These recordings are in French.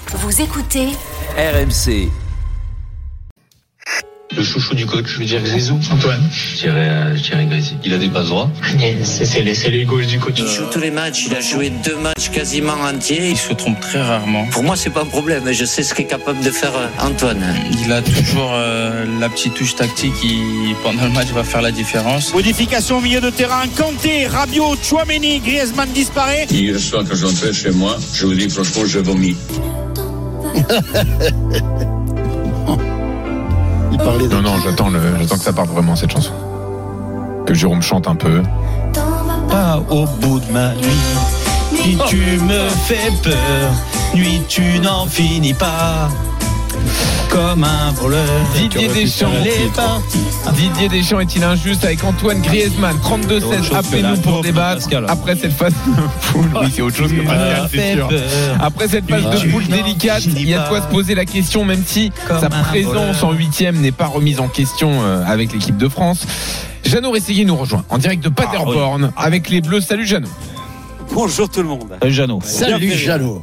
Vous écoutez RMC. Le chouchou du coach, je veux dire Grisou. Antoine. Je dirais Grisi. Il a des passes droits. C'est les gauche du coach. Il joue tous les matchs, il a joué 2 matchs quasiment entiers. Il se trompe très rarement. Pour moi, c'est pas un problème, je sais ce qu'est capable de faire Antoine. Il a toujours la petite touche tactique qui, pendant le match, va faire la différence. Modification au milieu de terrain, Kanté, Rabiot, Tchouaméni, Griezmann disparaît. Hier soir, quand j'entrais chez moi, je vous dis franchement, je vomis. Non, j'attends que ça parte vraiment cette chanson. Que Jérôme chante un peu. Pas au bout de ma nuit, si tu me fais peur, nuit tu n'en finis pas. Comme un voleur. Didier Deschamps est-il injuste avec Antoine Griezmann 32-16, appelez-nous pour débattre après cette phase de poule. Oui, c'est autre chose que Pascal, c'est sûr. Après cette phase de poule délicate, il y a de quoi se poser la question, même si sa présence en 8e n'est pas remise en question avec l'équipe de France. Jeannot Rességuier nous rejoint en direct de Paderborn avec les Bleus. Salut Jeannot. Bonjour tout le monde. Jeannot. Salut Jeannot.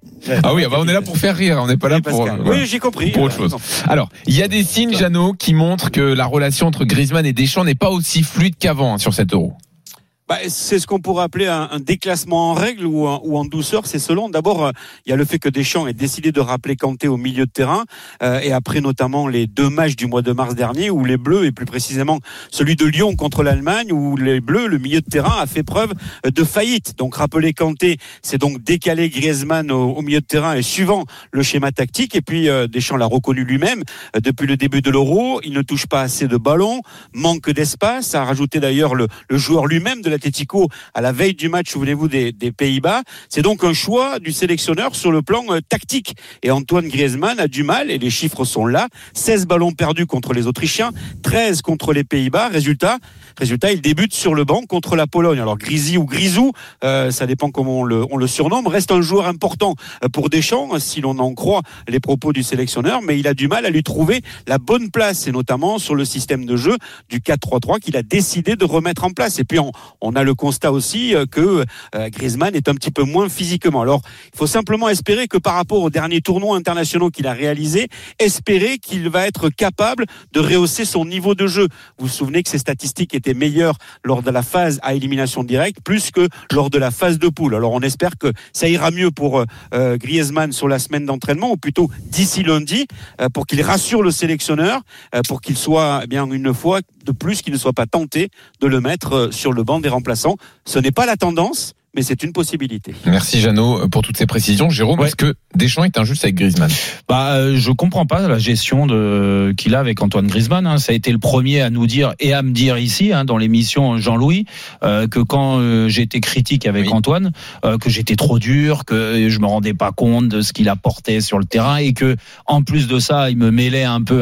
Ah oui, on est là pour faire rire, on n'est pas là pour oui, j'ai compris. Pour autre chose. Alors, il y a des signes, Jeannot, qui montrent que la relation entre Griezmann et Deschamps n'est pas aussi fluide qu'avant sur cet Euro. C'est ce qu'on pourrait appeler un déclassement en règle ou en douceur, c'est selon. D'abord, il y a le fait que Deschamps ait décidé de rappeler Kanté au milieu de terrain et après notamment les 2 matchs du mois de mars dernier où les Bleus, et plus précisément celui de Lyon contre l'Allemagne, où les Bleus, le milieu de terrain a fait preuve de faillite. Donc rappeler Kanté, c'est donc décaler Griezmann au milieu de terrain et suivant le schéma tactique. Et puis Deschamps l'a reconnu lui-même depuis le début de l'Euro, il ne touche pas assez de ballons, manque d'espace, a rajouté d'ailleurs le joueur lui-même de l'Atlético à la veille du match, souvenez-vous, des Pays-Bas. C'est donc un choix du sélectionneur sur le plan tactique. Et Antoine Griezmann a du mal, et les chiffres sont là. 16 ballons perdus contre les Autrichiens, 13 contre les Pays-Bas. Résultat, il débute sur le banc contre la Pologne. Alors Grisi ou Grisou, ça dépend comment on le surnomme, reste un joueur important pour Deschamps, si l'on en croit les propos du sélectionneur, mais il a du mal à lui trouver la bonne place, et notamment sur le système de jeu du 4-3-3 qu'il a décidé de remettre en place. Et puis on a le constat aussi que Griezmann est un petit peu moins physiquement. Alors, il faut simplement espérer que par rapport aux derniers tournois internationaux qu'il a réalisés, espérer qu'il va être capable de rehausser son niveau de jeu. Vous vous souvenez que ses statistiques étaient meilleures lors de la phase à élimination directe, plus que lors de la phase de poule. Alors, on espère que ça ira mieux pour Griezmann sur la semaine d'entraînement, ou plutôt d'ici lundi, pour qu'il rassure le sélectionneur, pour qu'il soit une fois de plus, qu'il ne soit pas tenté de le mettre sur le banc des remplaçants. Ce n'est pas la tendance, mais c'est une possibilité. Merci Jeannot pour toutes ces précisions. Jérôme, est-ce que Deschamps est injuste avec Griezmann ? Je comprends pas la gestion qu'il a avec Antoine Griezmann. Ça a été le premier à nous dire et à me dire ici, dans l'émission Jean-Louis, que quand j'étais critique avec Antoine, que j'étais trop dur, que je me rendais pas compte de ce qu'il apportait sur le terrain, et que en plus de ça, il me mêlait un peu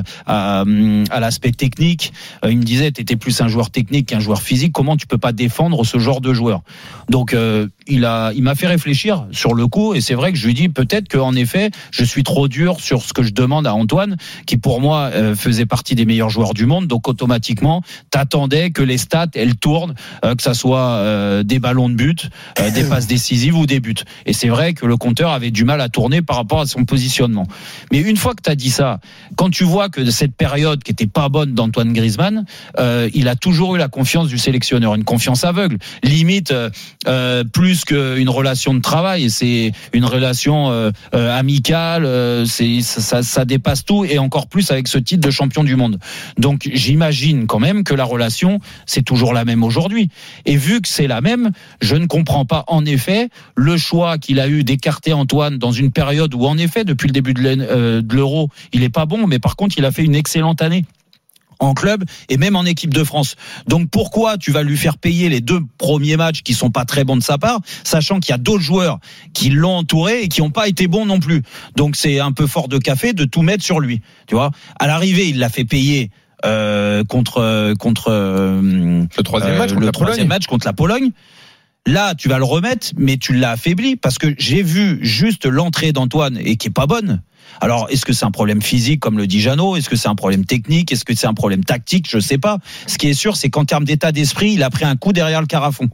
à l'aspect technique. Il me disait, t'étais plus un joueur technique qu'un joueur physique. Comment tu peux pas défendre ce genre de joueur ? Donc il m'a fait réfléchir sur le coup, et c'est vrai que je lui dis peut-être qu'en effet je suis trop dur sur ce que je demande à Antoine, qui pour moi faisait partie des meilleurs joueurs du monde. Donc automatiquement t'attendais que les stats elles tournent, que ça soit des ballons de but, des passes décisives ou des buts. Et c'est vrai que le compteur avait du mal à tourner par rapport à son positionnement. Mais une fois que t'as dit ça, quand tu vois que cette période qui était pas bonne d'Antoine Griezmann, il a toujours eu la confiance du sélectionneur, une confiance aveugle, limite plus qu'une relation de travail, c'est une relation amicale, ça dépasse tout, et encore plus avec ce titre de champion du monde. Donc j'imagine quand même que la relation c'est toujours la même aujourd'hui, et vu que c'est la même, je ne comprends pas en effet le choix qu'il a eu d'écarter Antoine dans une période où en effet depuis le début de l'Euro il est pas bon, mais par contre il a fait une excellente année en club et même en équipe de France. Donc pourquoi tu vas lui faire payer les 2 premiers matchs qui sont pas très bons de sa part, sachant qu'il y a d'autres joueurs qui l'ont entouré et qui ont pas été bons non plus. Donc c'est un peu fort de café de tout mettre sur lui. Tu vois, à l'arrivée, il l'a fait payer contre le troisième match contre la Pologne. Là, tu vas le remettre, mais tu l'as affaibli, parce que j'ai vu juste l'entrée d'Antoine et qui est pas bonne. Alors, est-ce que c'est un problème physique, comme le dit Jeannot ? Est-ce que c'est un problème technique ? Est-ce que c'est un problème tactique ? Je sais pas. Ce qui est sûr, c'est qu'en termes d'état d'esprit, il a pris un coup derrière le carafon.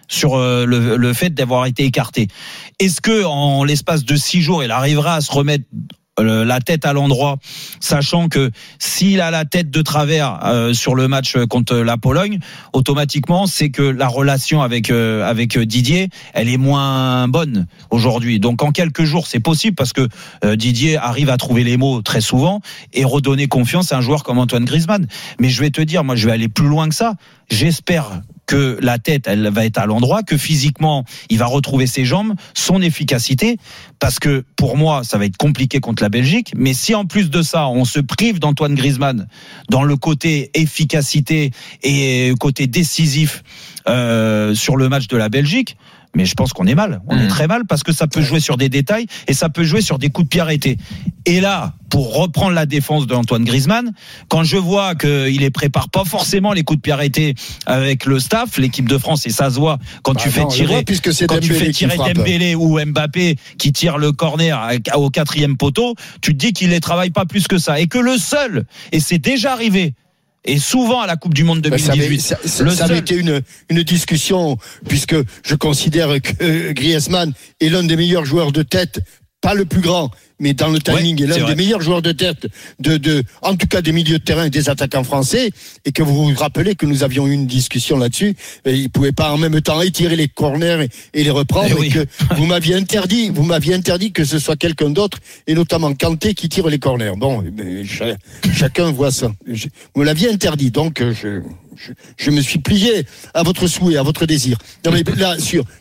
sur le fait d'avoir été écarté. Est-ce que en l'espace de 6 jours, il arrivera à se remettre la tête à l'endroit, sachant que s'il a la tête de travers sur le match contre la Pologne, automatiquement c'est que la relation avec Didier, elle est moins bonne aujourd'hui. Donc en quelques jours c'est possible parce que Didier arrive à trouver les mots très souvent et redonner confiance à un joueur comme Antoine Griezmann. Mais je vais te dire, moi je vais aller plus loin que ça. J'espère que la tête, elle va être à l'endroit, que physiquement, il va retrouver ses jambes, son efficacité, parce que pour moi, ça va être compliqué contre la Belgique, mais si en plus de ça, on se prive d'Antoine Griezmann dans le côté efficacité et côté décisif sur le match de la Belgique, mais je pense qu'on est mal, on est très mal, parce que ça peut jouer sur des détails et ça peut jouer sur des coups de pied arrêtés. Et là, pour reprendre la défense d'Antoine Griezmann, quand je vois qu'il ne prépare pas forcément les coups de pied arrêtés avec le staff, l'équipe de France, et ça se voit quand tu fais tirer Dembélé ou Mbappé qui tire le corner au 4e poteau, tu te dis qu'il ne les travaille pas plus que ça. Et que le seul, et c'est déjà arrivé, et souvent à la Coupe du Monde 2018. Ça avait été une discussion, puisque je considère que Griezmann est l'un des meilleurs joueurs de tête, pas le plus grand, mais dans le timing, est l'un des meilleurs joueurs de tête, en tout cas des milieux de terrain et des attaquants français, et que vous vous rappelez que nous avions eu une discussion là-dessus. Il ne pouvait pas en même temps étirer les corners et les reprendre, et que vous m'aviez interdit que ce soit quelqu'un d'autre, et notamment Kanté, qui tire les corners. Bon, chacun voit ça. Vous l'aviez interdit, donc je me suis plié à votre souhait, à votre désir. Non mais là,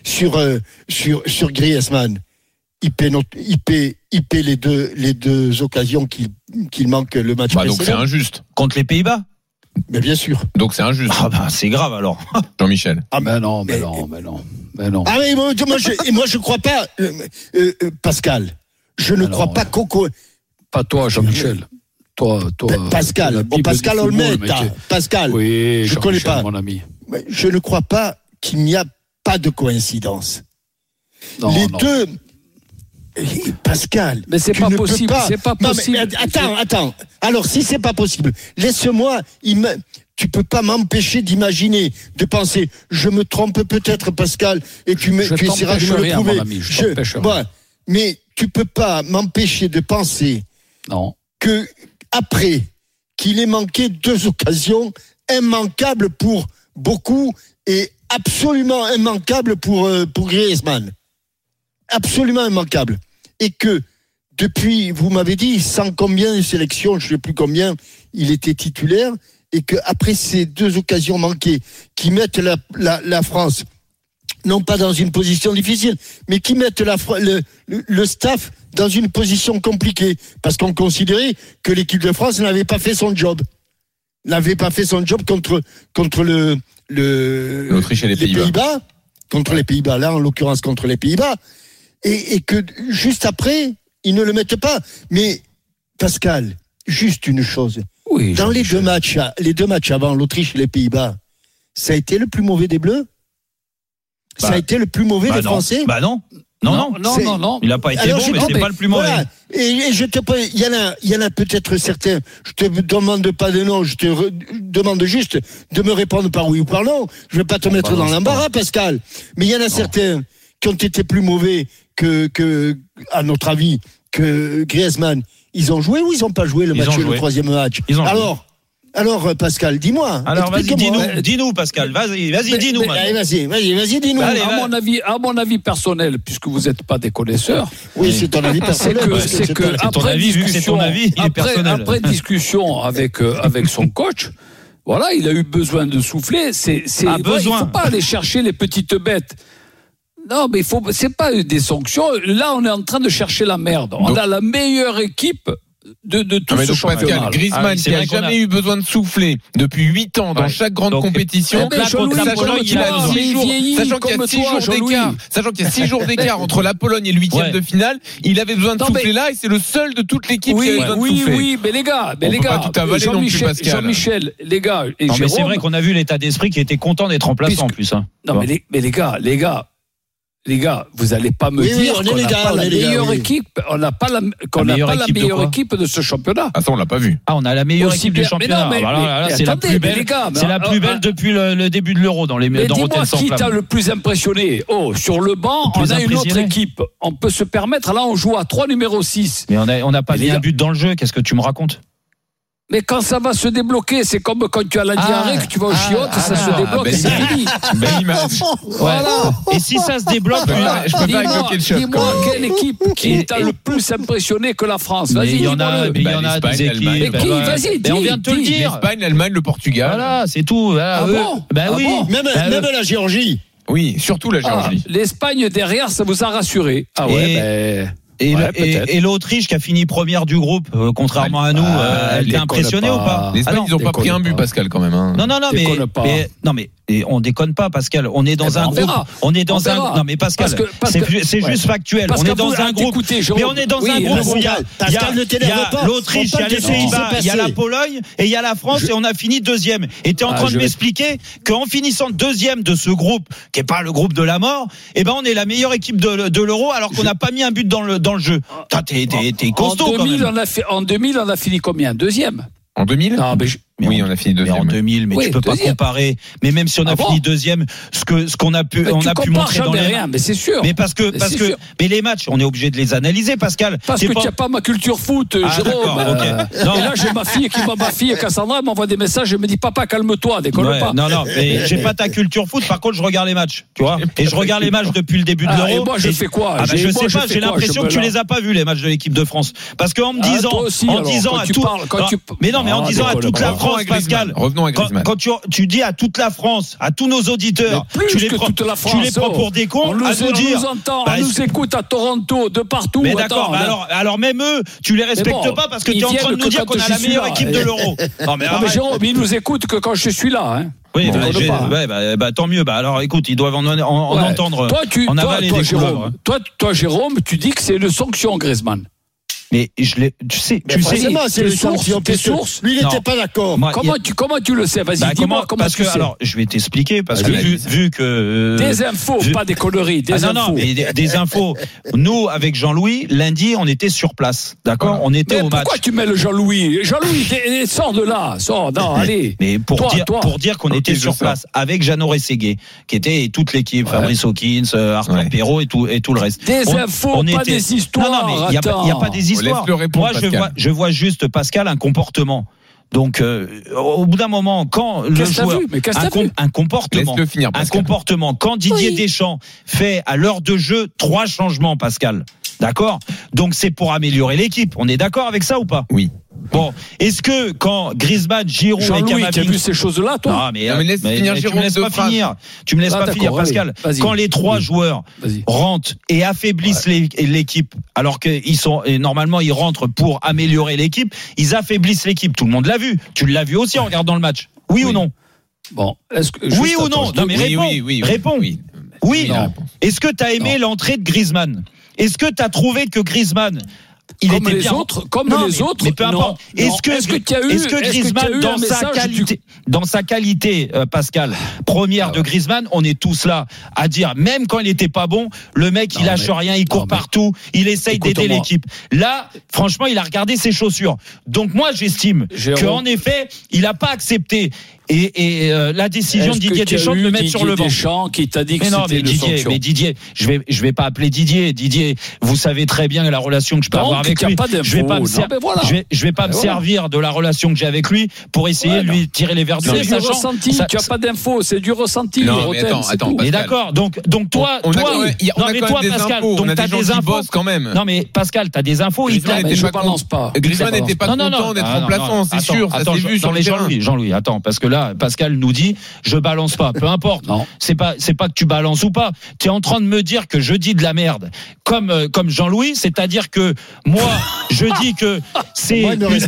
sur Griezmann, il paie les deux occasions qu'il manque le match précédent. Donc c'est injuste. Contre les Pays-Bas? Mais bien sûr. Donc c'est injuste. Ah bah c'est grave alors. Jean-Michel. Ah mais non. Ah mais moi je crois pas, Pascal. Je ne crois pas Coco. Pas toi, Jean-Michel. Toi. Pascal. Pascal Olmeta. Pascal. Oui, je connais pas. Mon ami. Je ne crois pas qu'il n'y a pas de coïncidence. Non. Deux. Pascal, mais c'est pas possible. C'est pas possible. Non, mais attends. Alors si c'est pas possible, laisse-moi. Tu peux pas m'empêcher d'imaginer, de penser. Je me trompe peut-être, Pascal, et tu essaieras de me le prouver. Mon ami, mais tu peux pas m'empêcher de penser. Non. Que après qu'il ait manqué 2 occasions immanquables pour beaucoup et absolument immanquables pour Griezmann. Absolument immanquable. Et que depuis, vous m'avez dit, sans combien de sélections, je ne sais plus combien, il était titulaire, et qu'après ces 2 occasions manquées, qui mettent la France, non pas dans une position difficile, mais qui mettent le staff dans une position compliquée, parce qu'on considérait que l'équipe de France n'avait pas fait son job. N'avait pas fait son job contre l'Autriche et les Pays-Bas. Contre les Pays-Bas, là en l'occurrence contre les Pays-Bas. Et que juste après, ils ne le mettent pas. Mais Pascal, juste une chose. Oui, dans les deux matchs avant l'Autriche et les Pays-Bas, ça a été le plus mauvais des Bleus? Ça a été le plus mauvais des Français? Non. Il n'a pas été bon, mais c'est pas le plus mauvais. Voilà. Et il y en a peut-être certains. Je te demande pas de nom, je te demande juste de me répondre par oui ou par non. Je vais pas te mettre dans l'embarras, Pascal. Mais il y en a certains qui ont été plus mauvais que, à notre avis, que Griezmann. Ils ont joué ou ils n'ont pas joué le 3e match? Alors, Pascal, dis-moi. Alors, vas-y, dis-nous, Pascal. Vas-y, dis-nous. Vas-y, dis-nous. Allez, à mon avis personnel, puisque vous n'êtes pas des connaisseurs. Oui, c'est ton avis personnel. C'est que après discussion avec son coach, voilà, il a eu besoin de souffler. Il ne faut pas aller chercher les petites bêtes. Non, mais c'est pas des sanctions. Là, on est en train de chercher la merde. On a la meilleure équipe de tout ce championnat. Pascal, Griezmann, qui n'a jamais eu besoin de souffler depuis 8 ans dans chaque grande compétition, sachant qu'il y a 6 jours d'écart entre la Pologne et le 8e de finale, il avait besoin de souffler là, et c'est le seul de toute l'équipe qui avait besoin de souffler. Oui, mais les gars, Jean-Michel, les gars, et non, Jérôme, mais c'est vrai qu'on a vu l'état d'esprit qui était content d'être remplaçant en plus. Non, mais les gars, Les gars, vous n'allez pas me dire qu'on n'a pas la meilleure équipe. On n'a pas la meilleure équipe de ce championnat. Ah, ça, on l'a pas vu. Ah, on a la meilleure équipe du championnat. C'est la plus belle. C'est la plus belle depuis le début de l'Euro dans les dans dis-moi qui t'a le plus impressionné. Oh, sur le banc, on a une autre équipe. On peut se permettre. Là, on joue à 3 numéro 6. Mais on n'a pas mis un but dans le jeu. Qu'est-ce que tu me racontes? Mais quand ça va se débloquer, c'est comme quand tu as la diarrhée, que tu vas au chiottes, ça se débloque et c'est fini. Belle image. Voilà. Et si ça se débloque, je peux pas évoquer le choc. Dis-moi quelle équipe qui t'a le plus impressionné que la France. Vas-y, il y en a des équipes. Mais qui, vas-y, dis. On vient de te le dire. L'Espagne, l'Allemagne, le Portugal. Voilà, c'est tout. Ah bon? Ben oui. Même la Géorgie. Oui, surtout la Géorgie. L'Espagne derrière, ça vous a rassuré. Ah ouais, Et l'Autriche qui a fini première du groupe, contrairement à nous, elle t'a impressionné ou pas? L'Espagne, ils n'ont pas pris un but, Pascal, quand même. Hein. Non, mais on déconne pas, Pascal. On est dans un groupe. On est dans un. Non, mais Pascal, c'est juste factuel. On est dans un groupe. Mais on est dans un groupe où il y a l'Autriche, il y a les Pays-Bas, il y a la Pologne et il y a la France et on a fini deuxième. Et tu es en train de m'expliquer qu'en finissant deuxième de ce groupe, qui est pas le groupe de la mort, eh ben on est la meilleure équipe de l'Euro alors qu'on n'a pas mis un but dans le jeu. T'es costaud quand même. En 2000, on a fini combien? Deuxième. En 2000? Non, oui, on a fini deuxième. Mais en 2000, mais tu peux pas comparer. Mais même si on a fini deuxième, ce qu'on a pu montrer dans les rien, mais c'est sûr. Mais parce que mais les matchs, on est obligé de les analyser, Pascal. Parce que tu n'as pas ma culture foot, Jérôme. Et là, j'ai ma fille Cassandra m'envoie des messages et me dit papa, calme-toi, déconne pas. Non, mais j'ai pas ta culture foot. Par contre, je regarde les matchs, tu vois. Et je regarde les matchs depuis le début de l'Euro. Et moi, je fais quoi? Je sais pas. J'ai l'impression que tu les as pas vus les matchs de l'équipe de France. Parce qu'en me disant à tout, mais non, mais en disant à toute la France, Pascal. Revenons à Griezmann. Quand tu dis à toute la France, à tous nos auditeurs, tu les prends pour des cons, à nous dire. On nous écoute à Toronto, de partout. Mais d'accord, alors même eux, tu les respectes pas parce que tu es en train de nous dire qu'on a la meilleure équipe de l'Euro. Non mais Jérôme, ils nous écoutent que quand je suis là. Oui, tant mieux. Alors écoute, ils doivent en entendre. En avaler des Jérôme. Toi, Jérôme, tu dis que c'est une sanction, Griezmann. Mais tu sais. C'est le source. Lui, il n'était pas d'accord. Comment tu le sais? Vas-y, dis-moi comment tu sais. Alors, je vais t'expliquer parce que vu que des infos, pas des conneries, des infos. Non, mais des infos. Nous, avec Jean-Louis, lundi, on était sur place, d'accord? On était au match. Pourquoi tu mets le Jean-Louis? Jean-Louis, sors de là, sors. Non, allez. Mais pour dire qu'on était sur place avec Jeannot Rességuier, qui était toute l'équipe, Fabrice Hawkins, Arthur Perrault et tout le reste. Des infos, pas des histoires. Non, mais il y a pas des histoires. Moi, je vois juste, Pascal, un comportement. Donc, au bout d'un moment, quand le joueur un comportement, quand Didier Deschamps fait à l'heure de jeu 3 changements, Pascal, d'accord? Donc c'est pour améliorer l'équipe. On est d'accord avec ça ou pas? Oui. Bon, est-ce que quand Griezmann, Giroud et Camavinga, tu as vu ces choses-là, toi? Non, mais tu me laisses pas finir. Tu me laisses pas finir, Pascal. Quand les 3 joueurs rentrent et affaiblissent l'équipe, alors qu'ils sont normalement ils rentrent pour améliorer l'équipe, ils affaiblissent l'équipe. Tout le monde l'a vu. Tu l'as vu aussi en regardant le match. Oui ou non? Bon, oui ou non? Non, mais réponds. Oui. Est-ce que tu as aimé l'entrée de Griezmann? Est-ce que tu as trouvé que Griezmann comme les autres, mais peu importe. Est-ce que Griezmann, dans sa qualité, Pascal, première de Griezmann, on est tous là à dire, même quand il était pas bon, le mec, il lâche rien, il court partout, il essaye d'aider l'équipe. Là, franchement, il a regardé ses chaussures. Donc moi, j'estime qu'en effet, il a pas accepté. Et la décision de Didier Deschamps de le mettre sur le banc. Deschamps qui t'a dit que c'était une sanction. Mais Didier, je vais pas appeler Didier. Didier, vous savez très bien la relation que je peux avoir avec lui. Je vais pas me servir de la relation que j'ai avec lui pour essayer de lui tirer les verres du nez. C'est du ressenti. Tu as pas d'infos, c'est du ressenti. Non, mais attends. Mais d'accord. Donc toi, Pascal, donc t'as des infos quand même. Non mais Pascal, t'as des infos. Je balance pas. Griezmann n'était pas content d'être remplaçant, c'est sûr. Ça s'est vu sur les terrain. Jean-Louis, attends, parce que là, Pascal nous dit je balance pas, peu importe. Non. C'est pas que tu balances ou pas. Tu es en train de me dire que je dis de la merde comme Jean-Louis, c'est-à-dire que moi je dis que c'est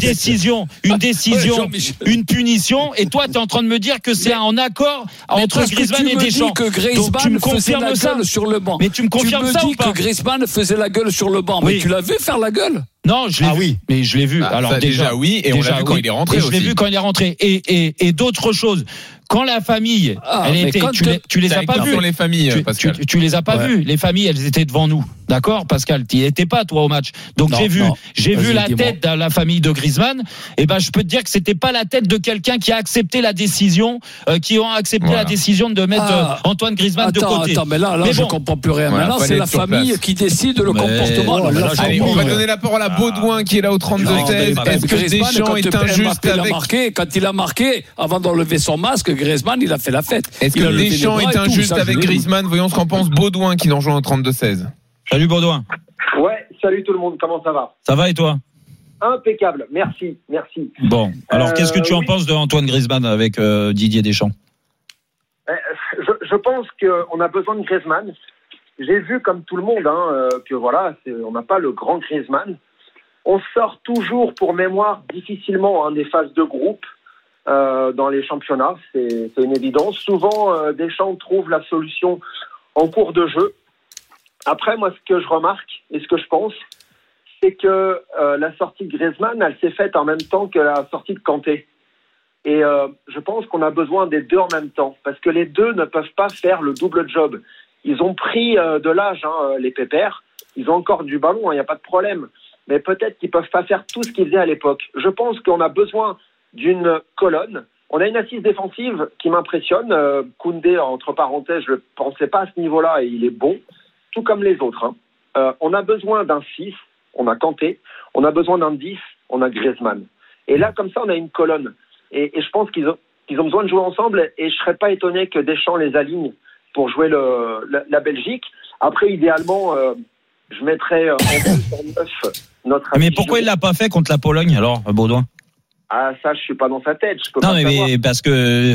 une punition et toi tu es en train de me dire que c'est en accord entre Griezmann et Deschamps. Que Griezmann faisait la gueule sur le banc. Mais tu me confirmes ça ou pas? Tu me dis que Griezmann faisait la gueule sur le banc, mais tu l'as vu faire la gueule? Non, je l'ai vu. Mais je l'ai vu. Alors déjà oui, et on l'a vu quand il est rentré. Je l'ai vu quand il est rentré. Et d'autres choses. quand la famille, elle était, tu les as pas vues. Les familles, tu les as pas vues. Les familles, elles étaient devant nous. D'accord, Pascal, tu n'y étais pas toi au match. Donc j'ai vu la tête de la famille de Griezmann. Et ben je peux te dire que c'était pas la tête de quelqu'un qui a accepté la décision, la décision de mettre Antoine Griezmann de côté. Attends, mais là je comprends plus rien. Maintenant, c'est la famille qui décide le comportement. Allez, on va donner la parole à Baudouin qui est là au 32-16. Est-ce que Deschamps est injuste quand il a marqué, avant d'enlever son masque, Griezmann, il a fait la fête. Est-ce que Deschamps est injuste avec Griezmann? Voyons ce qu'en pense Baudouin qui nous rejoint au 32-16. Salut Baudouin. Ouais, salut tout le monde, comment ça va? Ça va et toi? Impeccable, merci. Bon, alors qu'est-ce que tu en penses de Antoine Griezmann avec Didier Deschamps? Je pense qu'on a besoin de Griezmann. J'ai vu comme tout le monde que voilà, on n'a pas le grand Griezmann. On sort toujours, pour mémoire, difficilement des phases de groupe dans les championnats, c'est une évidence. Souvent, Deschamps trouve la solution en cours de jeu. Après, moi, ce que je remarque et ce que je pense, c'est que la sortie de Griezmann, elle s'est faite en même temps que la sortie de Kanté. Et je pense qu'on a besoin des deux en même temps, parce que les deux ne peuvent pas faire le double job. Ils ont pris de l'âge, les pépères. Ils ont encore du ballon, il n'y a pas de problème. Mais peut-être qu'ils ne peuvent pas faire tout ce qu'ils faisaient à l'époque. Je pense qu'on a besoin d'une colonne. On a une assise défensive qui m'impressionne. Koundé, entre parenthèses, je ne le pensais pas à ce niveau-là et il est bon, tout comme les autres. On a besoin d'un 6, on a Kanté. On a besoin d'un 10, on a Griezmann. Et là, comme ça, on a une colonne. Et je pense qu'ils ont besoin de jouer ensemble et je ne serais pas étonné que Deschamps les aligne pour jouer la Belgique. Après, idéalement, je mettrais en plus en 9 notre ami. Mais pourquoi il ne l'a pas fait contre la Pologne alors, Baudouin? Ah, ça, je suis pas dans sa tête. Je peux non, pas mais parce que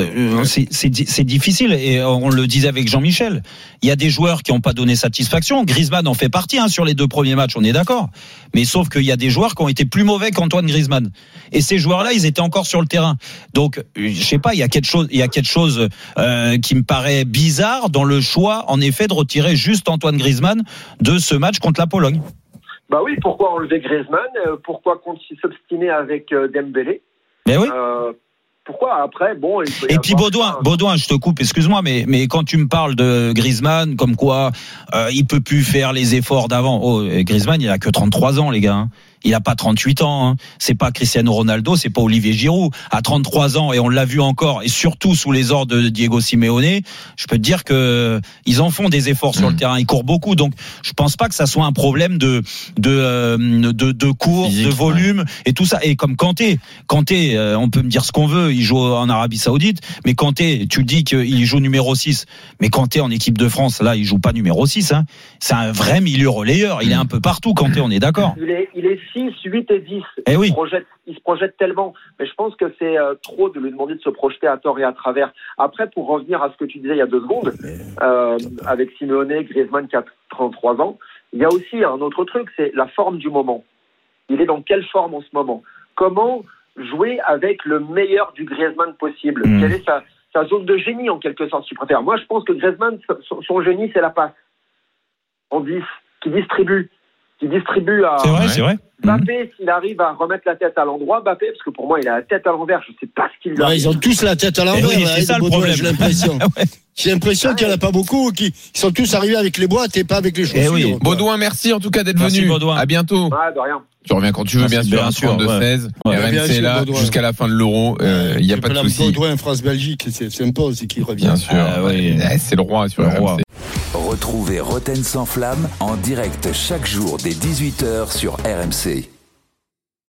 c'est difficile et on le disait avec Jean-Michel. Il y a des joueurs qui n'ont pas donné satisfaction. Griezmann en fait partie sur les 2 premiers matchs, on est d'accord. Mais sauf qu'il y a des joueurs qui ont été plus mauvais qu'Antoine Griezmann. Et ces joueurs-là, ils étaient encore sur le terrain. Donc, je sais pas, il y a quelque chose qui me paraît bizarre dans le choix, en effet, de retirer juste Antoine Griezmann de ce match contre la Pologne. Bah oui, pourquoi enlever Griezmann? Pourquoi s'obstiner avec Dembélé? Mais oui. Pourquoi après Et puis Baudouin, je te coupe, excuse-moi, mais quand tu me parles de Griezmann, comme quoi il peut plus faire les efforts d'avant. Oh, Griezmann, il a que 33 ans, les gars. Il a pas 38 ans. C'est pas Cristiano Ronaldo, c'est pas Olivier Giroud. À 33 ans, et on l'a vu encore, et surtout sous les ordres de Diego Simeone, je peux te dire que ils en font des efforts sur le terrain. Ils courent beaucoup, donc je pense pas que ça soit un problème de course, de volume et tout ça. Et comme Kanté, on peut me dire ce qu'on veut, il joue en Arabie Saoudite, mais Kanté, tu dis qu'il joue numéro 6, mais Kanté en équipe de France, là, il joue pas numéro 6. C'est un vrai milieu relayeur. Il est un peu partout, Kanté, on est d'accord. Il est 6, 8 et 10. Il se projette tellement. Mais je pense que c'est trop de lui demander de se projeter à tort et à travers. Après, pour revenir à ce que tu disais il y a 2 secondes, avec Simeone, Griezmann qui a 33 ans, il y a aussi un autre truc, c'est la forme du moment. Il est dans quelle forme en ce moment? Comment jouer avec le meilleur du Griezmann possible? Quelle est sa zone de génie en quelque sorte, si tu préfères? Moi, je pense que Griezmann, son génie, c'est la passe. En 10, qui distribue à... C'est vrai. Mbappé, s'il arrive à remettre la tête à l'endroit, Mbappé, parce que pour moi, il a la tête à l'envers, je ne sais pas ce qu'il a. Ils ont tous la tête à l'envers. Oui, c'est ça le problème. J'ai l'impression. J'ai l'impression qu'il n'y en a pas beaucoup qui sont tous arrivés avec les boîtes et pas avec les chaussures. Oui. Baudouin, merci en tout cas d'être venu. Baudouin. À bientôt. De rien. Tu reviens quand tu veux, bien sûr. 32-16. RMC là, Baudouin. jusqu'à la fin de l'Euro. Il n'y a pas de souci. Baudouin, France-Belgique, c'est sympa aussi qu'il revient. Bien sûr. C'est le roi sur RMC. Retrouvez Roten sans flamme en direct chaque jour dès 18h sur RMC.